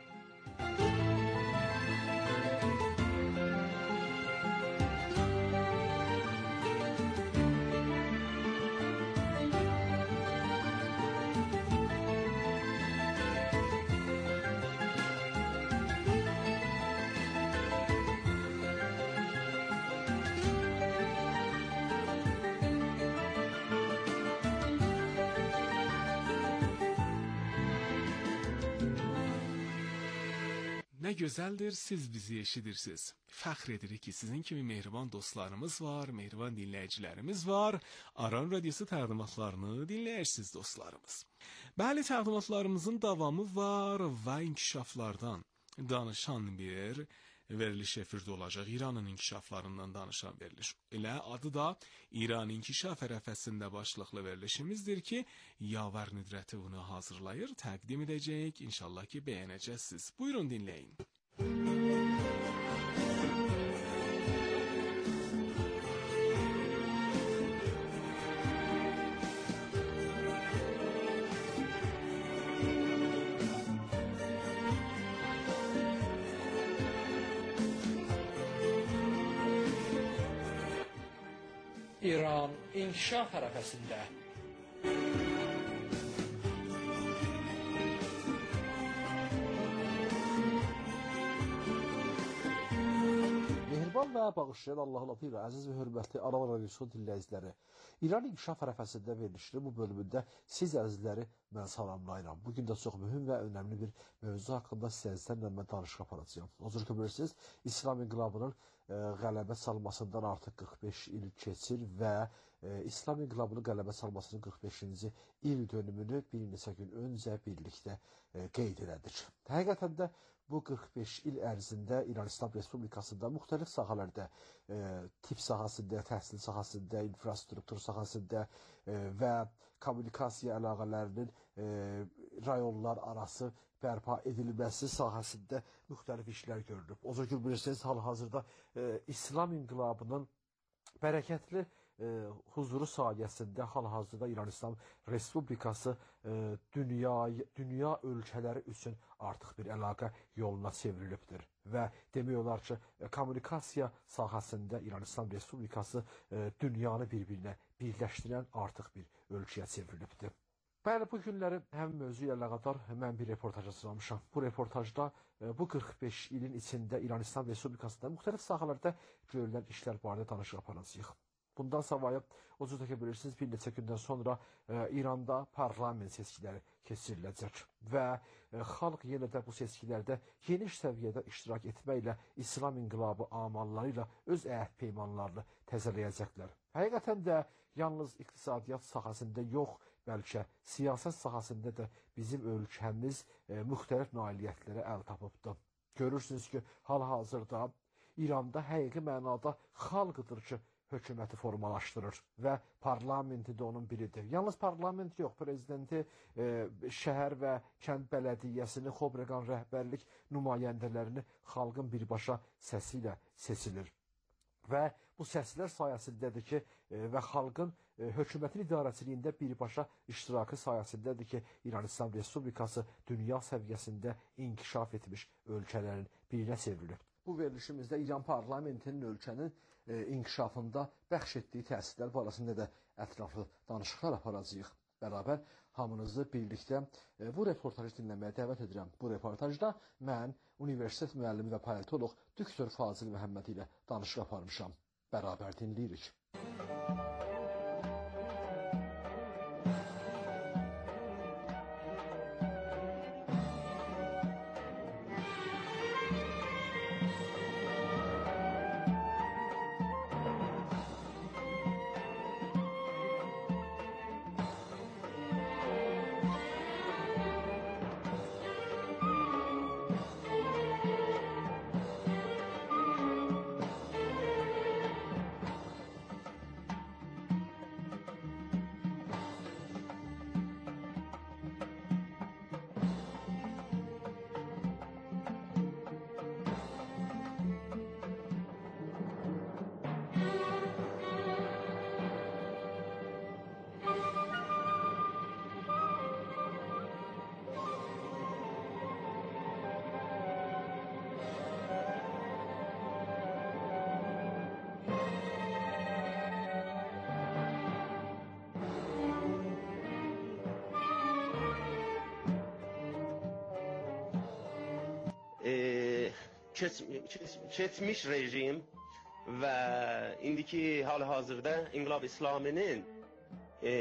Nə gözəldir, siz bizi eşidirsiniz. Fəxr edirik ki, sizin kimi mehriban dostlarımız var, mehriban dinləyicilərimiz var. Aran Radyosu təqdimatlarını dinləyirsiniz dostlarımız. Bəli, təqdimatlarımızın davamı var və inkişaflardan danışan bir veriliş efirdə olacaq. İranın inkişaflarından danışan veriliş. Elə adı da İran inkişaf ərəfəsində başlıqlı verilişimizdir ki, Yavər Nidrəti bunu hazırlayır, təqdim edəcək. İnşallah ki, bəyənəcəksiniz. Buyurun, dinləyin. İran inkişaf ərəfəsində. Mehriban və bağışlayan Allahın adı ilə əziz və hörmətli Aran Radyosu dinləyiciləri, İran inkişaf ərəfəsində verilişinin bu bölümündə siz əzizləri mən salamlayıram. Bugün də çox mühüm və önəmli bir mövzu haqqında sizlərlə mən danışıq aparacağım. O cür ki, bilirsiniz, İslam inqilabının e, qələbə salmasından artıq qırx beş il keçir və e, İslam inqilabının qələbə salmasının qırx beşinci il dönümünü bir neçə gün öncə birlikdə e, qeyd elədik. Həqiqətən də bu qırx beş il ərzində İran İslam Respublikasında müxtəlif sahələrdə, e, tip sahəsində, təhsil sahəsində, infrastruktur sahəsində e, və kommunikasiya əlaqələrinin e, rayonlar arası bərpa edilməsi sahəsində müxtəlif işlər görülüb. O cür ki, bilirsiniz, hal-hazırda e, İslam inqilabının bərəkətli e, huzuru sayəsində hal-hazırda İran İslam Respublikası e, dünya, dünya ölkələri üçün artıq bir əlaqə yoluna çevrilibdir. Və demək olar ki, kommunikasiya sahəsində İran İslam Respublikası e, dünyanı bir-birinə birləşdirən artıq bir ölkəyə çevrilibdir. Bəli, bu günləri həmin mövzu ilə əlaqədar mən bir reportaj hazırlamışam. Bu reportajda e, bu qırx beş ilin içində İran İslam Respublikasında müxtəlif sahələrdə görülən işlər barədə danışıq aparacağıq. Bundan savayı, o cür ki, bilirsiniz, bir neçə gündən sonra e, İranda parlament seçkiləri keçiriləcək və e, xalq yenə də bu seçkilərdə geniş səviyyədə iştirak etməklə İslam inqilabı amalları ilə öz əhd peymanlarını təzələyəcəklər. Həqiqətən də yalnız iqtisadiyyat sahəsində yox, bəlkə siyasət sahəsində də bizim ölkəmiz e, müxtəlif nailiyyətlərə əl tapıbdır. Görürsünüz ki, hal-hazırda İranda həqiqi mənada xalqıdır ki, hökuməti formalaşdırır və parlamenti də onun biridir. Yalnız parlament yox, prezidenti, e, şəhər və kənd bələdiyyəsini, Xobreqan rəhbərlik nümayəndələrini xalqın birbaşa səsi ilə seçilir. Və bu səslər sayəsindədir ki, e, və xalqın e, hökumətin idarəçiliyində birbaşa iştirakı sayəsindədir ki, İran İslam Respublikası dünya səviyyəsində inkişaf etmiş ölkələrin birinə çevrilir. Bu verilişimizdə İran parlamentinin ölkənin e, inkişafında bəxş etdiyi təsirlər barəsində də ətraflı danışıqlar aparacağıq. Bərabər hamınızı birlikdə e, bu reportajı dinləməyə dəvət edirəm. Bu reportajda mən universitet müəllimi və paleontoloq doktor Fazil Məhəmməd ilə danışıq aparmışam. Bərabər dinləyirik. Keçmiş rejim və indiki hal-hazırda İnqilab İslaminin e,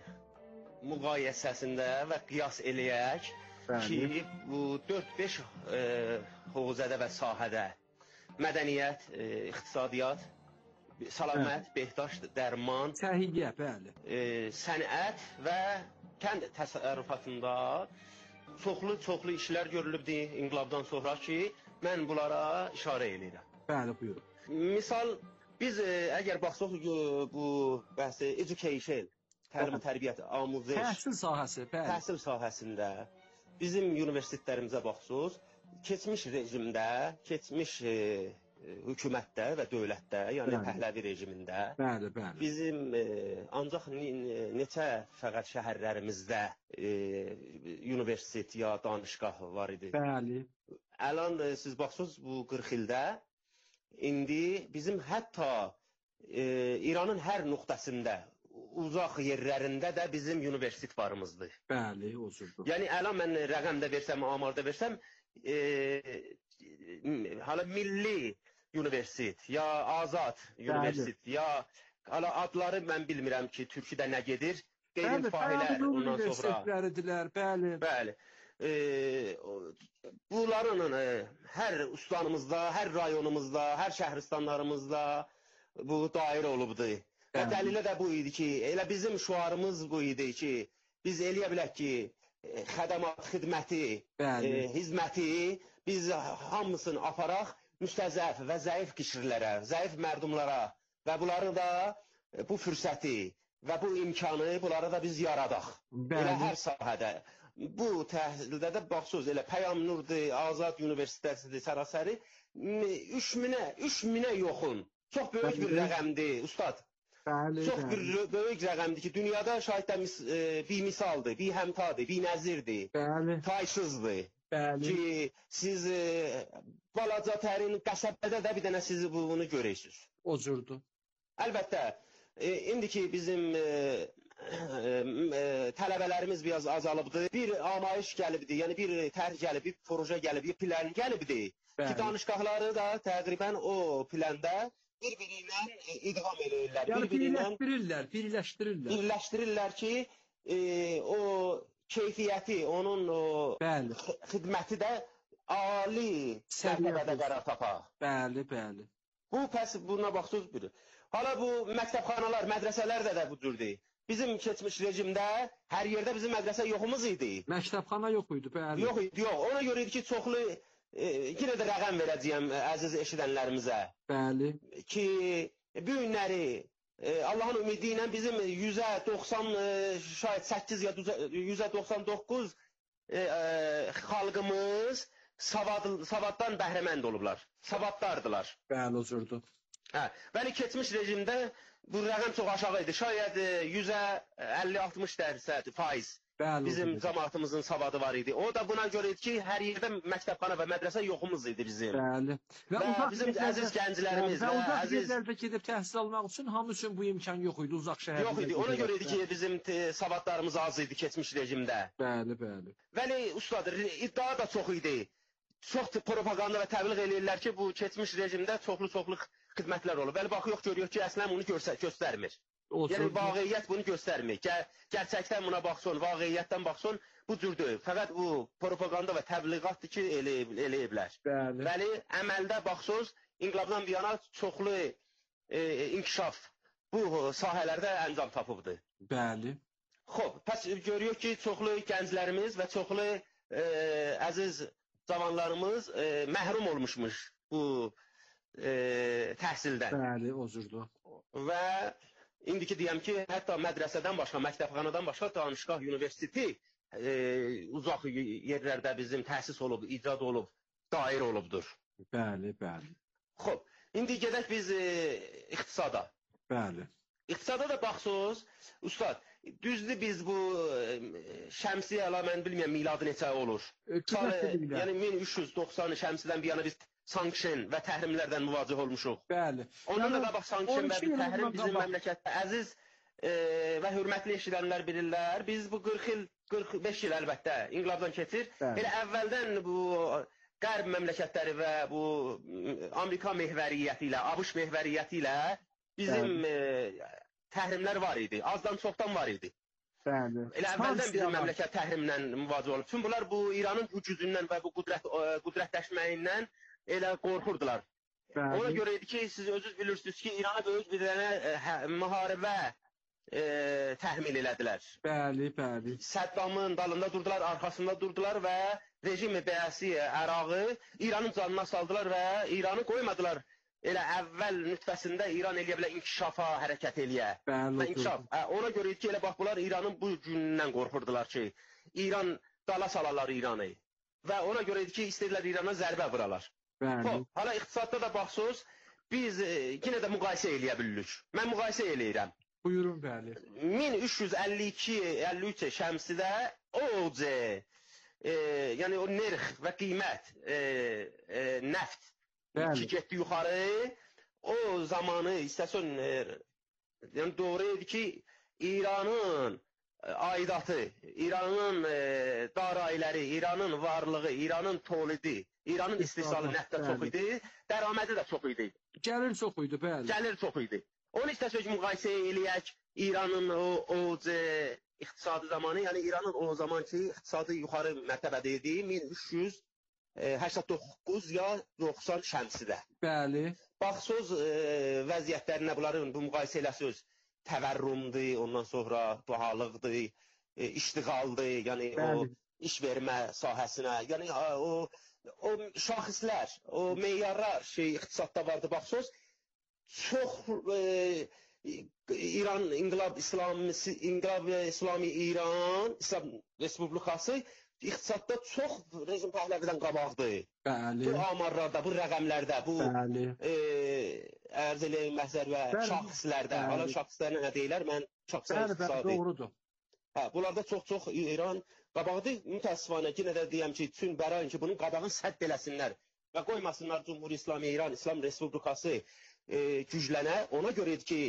müqayisəsində və qiyas eləyək ki, bu dörd beş e, hovuzədə və sahədə mədəniyyət, e, iqtisadiyyat, salamət, behdaş, dərman, səhiyyə, bəli, e, sənət və kənd təsərrüfatında çoxlu-çoxlu işlər görülübdü İnqilabdan sonra ki, mən bunlara işarə edirəm. Bəli, buyurun. Misal, biz e, əgər baxsaq bu bəhsi education, təlim tərbiyyət, amuziş, təhsil sahəsi, bəli. Təhsil sahəsində bizim universitetlərimizə baxsaq, keçmiş rejimdə, keçmiş e, hökumətdə və dövlətdə, yəni bəli. Pəhləvi rejimində bəli, bəli. bizim e, ancaq neçə fəqət şəhərlərimizdə e, universitet ya danışqah var idi. Bəli. Əlan siz baxsınız bu qırx ildə, indi bizim hətta e, İranın hər nöqtəsində, uzaq yerlərində də bizim universitet varımızdır. Bəli, o cürdür. Yəni, əlan mən rəqəmdə versəm, amarda versəm, e, hala milli universitet, ya azad universitet, ya hala adları mən bilmirəm ki, Türkidə nə gedir, qeyri-fahilər ondan sonra. Universitetləridirlər, bəli. Bəli. E, bunların e, hər ustanımızda, hər rayonumuzda, hər şəhristanlarımızda bu dairə olubdur. Və dəlilə də bu idi ki, elə bizim şuarımız bu idi ki, biz eləyə bilək ki, e, xədəmat, xidməti, e, hizməti biz hamısını aparaq müstəzəf və zəif qişirlərə, zəif mərdumlara və bunları da e, bu fürsəti və bu imkanı bunlara da biz yaradaq. Elə hər sahədə. Bu təhsildə də baxsınız, elə Pəyam Nurdur, Azad Universitəsidir, sərasəri üç minə, üç minə yoxun. Çox böyük bir rəqəmdir, ustad. Bəli, Çox bir böyük rəqəmdir ki, dünyada şahiddə e, bir misaldır, bir həmtadır, bir nəzirdir, bəli. Taysızdır. Bəli. Ki, siz e, balaca tərin qəsəbədə də bir dənə siz bunu görərsiniz. O cürdür. Əlbəttə, e, indiki bizim e, e, tələbələrimiz biraz azalıbdır. Bir amayiş gəlibdir, yəni bir tərh gəlib, bir proje gəlib, bir plan gəlibdir. Ki, danışqahları da təqribən o planda bir-biri ilə idğam edirlər. Yəni birləşdirirlər, birləşdirirlər. Birləşdirirlər ki, e, o keyfiyyəti, onun o bəli. Xidməti də ali səviyyədə qərar tapar. Bəli, bəli. Bu, pəs buna baxsınız biri. Hala bu məktəbxanalar, mədrəsələr də də bu cürdür. Bizim keçmiş rejimdə hər yerdə bizim mədrəsə yoxumuz idi. Məktəbxana yox idi, bəli. Yox idi, yox. Ona görə idi ki, çoxlu, e, yenə də rəqəm verəcəyəm əziz eşidənlərimizə. Bəli. Ki, bu günləri e, Allahın ümidi ilə bizim yüzə doxsan, e, şayət səkkiz ya yüzə doxsan doqquz e, e, xalqımız savad, savaddan bəhrəmənd olublar. Savaddardılar. Bəli, o cürdür. Hə, bəli, keçmiş rejimdə bu rəqəm çox aşağı idi. Şayət yüzə əlli altmış dərəcə faiz Bəli, bizim cəmaatımızın savadı var idi. O da buna görə idi ki, hər yerdə məktəbxana və mədrəsə yoxumuz idi bizim. Bəli. Və, və bizim əziz gənclərimiz və, və və uzaq əziz yerlərdə gedib təhsil almaq üçün hamı üçün bu imkan yox idi, uzaq şəhərdə. yox idi. Ona görə idi ki, bizim savadlarımız az idi keçmiş rejimdə. Bəli, bəli. Bəli, ustad, iddia da çox idi. Çox propaganda və təbliğ eləyirlər ki, bu keçmiş rejimdə çoxlu-çoxlu xidmətlər olub. Bəli, baxıyıq, görüyoruz ki, əslən bunu göstər göstərmir. Olsun. Yəni, vaqiyyət bunu göstərmir. Gər gerçəkdən buna baxsın, vaqiyyətdən baxsın, bu cürdür. Fəqət bu propaganda və təbliğatdır ki, eləyiblər. Bəli. Bəli, əməldə baxsınız, inqilabdan bir yana çoxlu e, inkişaf bu sahələrdə əncam tapıbdır. Bəli. Xoş, pəs görüyoruz ki, çoxlu gənclərimiz və çoxlu e, əziz cavanlarımız e, məhrum olmuşmuş bu e, təhsildən. Bəli, o cürdür. Və indiki deyəm ki, hətta mədrəsədən başqa, məktəbxanadan başqa danışqah universiteti e, uzaq yerlərdə bizim təsis olub, icad olub, dair olubdur. Bəli, bəli. Xoş, indi gedək biz e, iqtisada. Bəli. İqtisada da baxsınız, ustad, düzdür biz bu e, şəmsiyə əla, mən bilmirəm, miladı neçə olur. E, Salı, yəni min üç yüz doxsan şəmsidən bir yana biz sanksiyon və təhrimlərdən müvacih olmuşuq. Bəli. Ondan da qabaq sanksiyon və bir təhrim bizim məmləkətdə əziz e, və hörmətli eşidənlər bilirlər. Biz bu qırx il, qırx beş il əlbəttə inqilabdan keçir. Bəli. Elə əvvəldən bu qərb məmləkətləri və bu Amerika mehvəriyyəti ilə, ABŞ mehvəriyyəti ilə bizim e, təhrimlər var idi. Azdan çoxdan var idi. Bəli. Elə əvvəldən bizim məmləkət təhrimlə müvacih olub. Çünki bunlar bu İranın bu gücündən və bu qudrət, qudrətləşməyindən elə qorxurdular. Bəli. Ona görə idi ki, siz özünüz bilirsiniz ki, İrana böyük bir dənə e, müharibə e, təhmin elədilər. Bəli, bəli. Səddamın dalında durdular, arxasında durdular və rejimi bəəsi ərağı İranın canına saldılar və İranı qoymadılar. Elə əvvəl nütfəsində İran eləyə bilər inkişafa hərəkət eləyə. Bəli. İnkişaf. Hə, ona görə idi ki, elə bax bunlar İranın bu günündən qorxurdular ki, İran dala salarlar İranı. Və ona görə idi ki, istədilər İrana zərbə vuralar. Bəli. Hala iqtisadda da baxsınız, biz e, yenə də müqayisə eləyə bilirik. Mən müqayisə eləyirəm. Buyurun, bəli. min üç yüz əlli iki əlli üç şəmsidə o c, e, yəni o nirx və qiymət e, e, nəft ki getdi yuxarı, o zamanı istəsən, e, yəni doğru idi ki, İranın aidatı, İranın e, darayları, İranın varlığı, İranın tolidi, İranın istehsalı nəftdə çox idi, dəramədi də çox idi. Gəlir çox idi, bəli. Gəlir çox idi. Onu istəsək müqayisə eləyək, İranın o, o c, iqtisadi zamanı, yəni İranın o zamanki iqtisadi yuxarı mərtəbədə idi, min üç yüz səksən doqquz ya doxsan şəmsidə. Bəli. Baxsınız e, vəziyyətlərinə bunların bu müqayisə eləsiniz. Təvərrümdür, ondan sonra bahalıqdır, e, iştiğaldır, yəni bəli. O iş vermə sahəsinə, yəni o, o şaxislər, o meyarlar şey iqtisadda vardı. Baxsınız, çox e, İran İnqilab İslami, İnqilab İslami İran İslam Respublikası İqtisadda çox rejim pəhləvidən qabaqdır. Bəli. Bu amarlarda, bu rəqəmlərdə, bu e, ərz eləyim məhzər və şəxslərdə, hala şəxslərlə nə deyilər, mən şəxslər iqtisadi. Bəli, doğrudur. Hə, bunlarda çox-çox İran qabaqdır. Mütəssifانə yenə də deyəm ki, üçün bərayin ki, bunun qabağını sədd eləsinlər və qoymasınlar Cumhur İslami İran, İslam Respublikası e, güclənə. Ona görədir ki,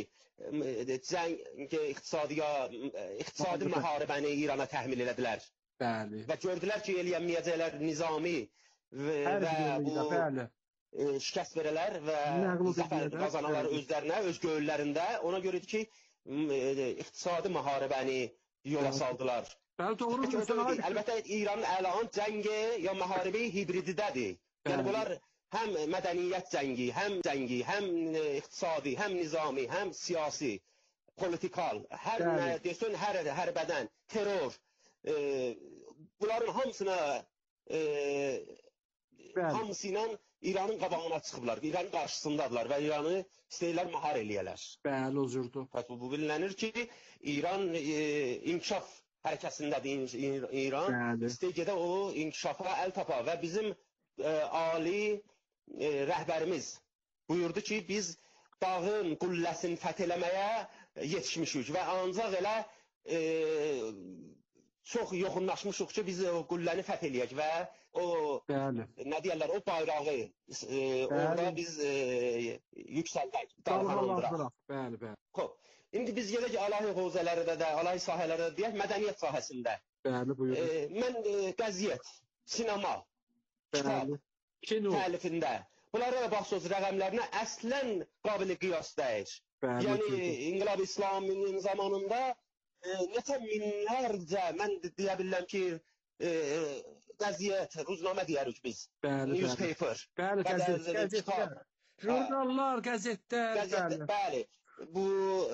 cəng iqtisadiya, iqtisadi müharibəni İrana təhmil elədilər. Bəli. Və gördülər ki, eləyənməyəcəklər nizami və, və bu e, şikəst verələr və zəfər qazanalar özlərinə, öz göylərində. Ona görədir ki, e, iqtisadi müharibəni yola saldılar. Bəli, doğrudur. Əlbəttə, İranın əlan cəngi ya müharibi hibrididədir. Yəni, bunlar həm mədəniyyət cəngi, həm cəngi, həm iqtisadi, həm nizami, həm siyasi, politikal, hər nə desin, hər, hər bədən, terror, E, bunların hamısına e, hamısıyla İranın qabağına çıxıblar, İranın qarşısındadılar və İranı istəyirlər mahar eləyələr. Bəli, o cürdür. Bu bilinənir ki, İran e, inkişaf hərəkəsindədir İran. Bəli. İstəyir gedə o inkişafa əl tapa və bizim e, ali e, rəhbərimiz buyurdu ki, biz dağın qulləsini fəth eləməyə yetişmişik və ancaq elə e, çox yoxunlaşmışıq ki, biz o qulləni fəth eləyək və o, Bəli. Nə deyərlər, o bayrağı e, orada biz e, yüksəldək, dalğalandıraq. Bəli, bəli. Xoş. İndi biz gedək alahi qovzələrdə də, alahi sahələrdə də deyək, mədəniyyət sahəsində. Bəli, buyurun. E, mən e, qəziyyət, sinema, Bəli. kitab təlifində, bunlara da baxsınız rəqəmlərinə əslən qabili qiyas deyil. Bəli, yəni, buyurun. İnqilab İslaminin zamanında e, neçə minlərcə, mən deyə bilirəm ki, e, qəziyyət, ruznamə deyərik biz. Bəli, newspaper. Bəli, qəzet, qəzetlər. Jurnallar, qəzetlər, bəli. Bəli. Bu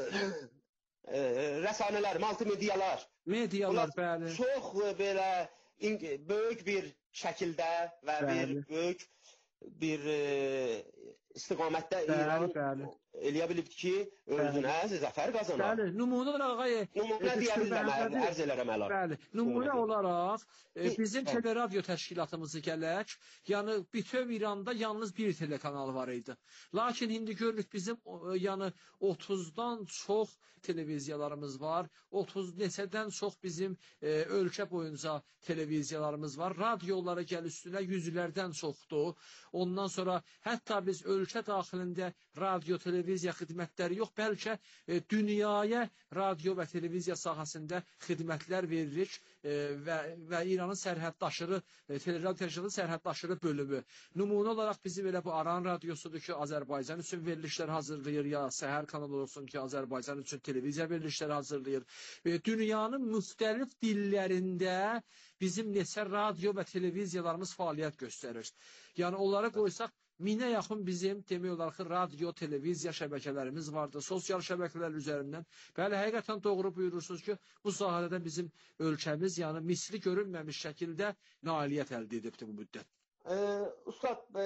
e, rəsanələr, multimediyalar. Mediyalar, bəli. Çox belə böyük bir şəkildə və bəli. bir böyük bir e, istiqamətdə bəli, İran bəli. eləyə bilib ki, özünə zəfər qazanar. Bəli, nümunə olaraq ağay, nümunə deyə bilirəm, ərz elərəm əlavə. Bəli, nümunə olaraq e, bizim teleradio təşkilatımızı gələk, yəni bütöv İranda yalnız bir telekanal var idi. Lakin indi görürük bizim e, yəni otuzdan çox televiziyalarımız var, otuz neçədən çox bizim e, ölkə boyunca televiziyalarımız var. Radiolara gəl üstünə yüzlərdən çoxdur. Ondan sonra hətta biz ölkə daxilində radio, televiziya xidmətləri yox, bəlkə e, dünyaya radio və televiziya sahəsində xidmətlər veririk e, və, və İranın sərhəddaşırı, e, teleradio təşkilatı sərhəddaşırı bölümü. Nümunə olaraq bizim elə bu Aran radiosudur ki, Azərbaycan üçün verilişlər hazırlayır, ya Səhər kanalı olsun ki, Azərbaycan üçün televiziya verilişləri hazırlayır. E, dünyanın müxtəlif dillərində bizim neçə radio və televiziyalarımız fəaliyyət göstərir. Yəni onlara qoysaq, minə yaxın bizim demək olar ki, radio, televiziya şəbəkələrimiz vardır, sosial şəbəkələr üzərindən. Bəli, həqiqətən doğru buyurursunuz ki, bu sahədə bizim ölkəmiz, yəni misli görünməmiş şəkildə nailiyyət əldə edibdir bu müddət. E, Ustad e,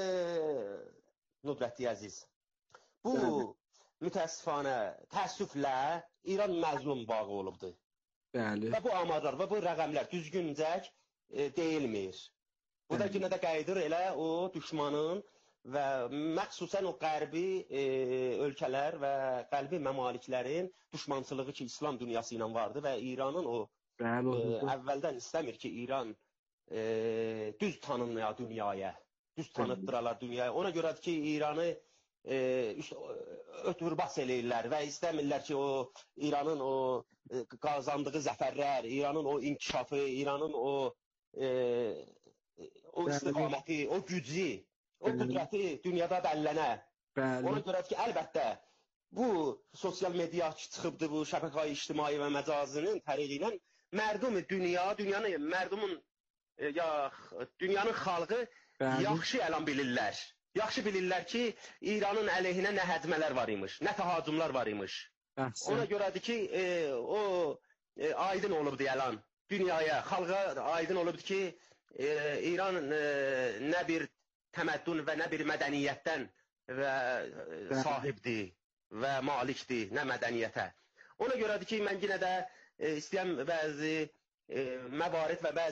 Nudrəti Əziz, bu Bəli. mütəəssifanə, təəssüflə İran məzlum bağı olubdur. Bəli. Və bu amarlar və bu rəqəmlər düzgüncək e, deyilmir. Bu da yine də qayıdır elə o düşmanın və məxsusən o qərbi e, ölkələr və qərbi məmaliklərin düşmançılığı ki, İslam dünyası ilə vardı və İranın o Bəli, e, əvvəldən istəmir ki, İran e, düz tanınmaya dünyaya, düz tanıtdıralar dünyaya. Ona görədir ki, İranı e, ötürbas eləyirlər və istəmirlər ki, o İranın o e, qazandığı zəfərlər, İranın o inkişafı, İranın o e, o istiqaməti, o gücü, o qüdrəti dünyada bəllənə. Bəli. Ona görə ki, əlbəttə bu sosial media çıxıbdır, bu şəbəkə ictimai və məcazının təriqi ilə mərdum dünya, dünyanın mərdumun ya dünyanın xalqı Bəli. yaxşı elan bilirlər. Yaxşı bilirlər ki, İranın əleyhinə nə həcmələr var imiş, nə təhacümlər var imiş. Əhsən. Ona görədir ki, e, o e, aydın olubdur elan dünyaya, xalqa aydın olubdur ki, e, İran e, nə bir təməddün və nə bir mədəniyyətdən və e, sahibdir və malikdir, nə mədəniyyətə. Ona görədir ki, mən yenə də e, istəyəm bəzi e, məvarid və bəzi